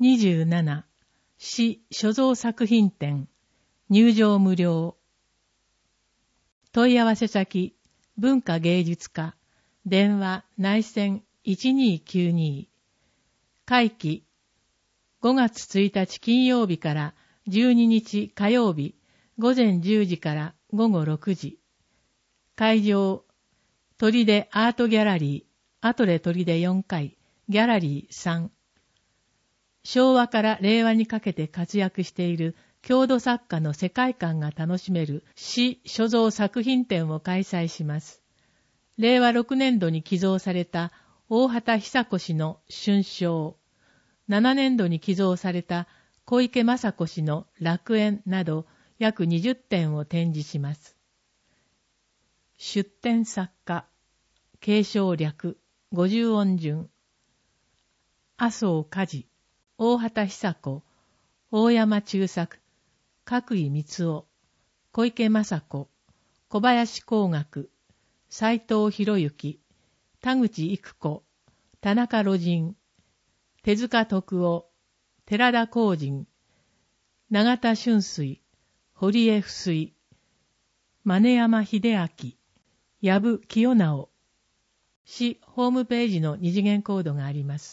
27、市所蔵作品展、入場無料。問い合わせ先、文化芸術課、電話内線1292。会期、5月1日金曜日から12日火曜日、午前10時から午後6時。会場、砦アートギャラリー、アトレ砦4階、ギャラリー3。昭和から令和にかけて活躍している郷土作家の世界観が楽しめる市所蔵作品展を開催します。令和6年度に寄贈された大畑久子氏の春章、7年度に寄贈された小池雅子氏の楽園など約20点を展示します。出展作家、継承略、50音順、麻生梶治、大畑久子、大山忠作、角井光夫、小池雅子、小林光学、斉藤博之、田口育子、田中路人、手塚徳夫、寺田光人、永田俊水、堀江不水、真山秀明、藪清直。市ホームページの二次元コードがあります。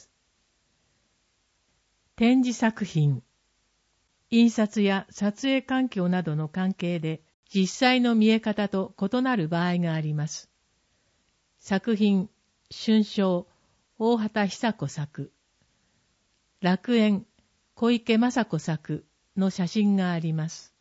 展示作品。印刷や撮影環境などの関係で実際の見え方と異なる場合があります。作品、春章、大畑久子作。楽園、小池雅子作の写真があります。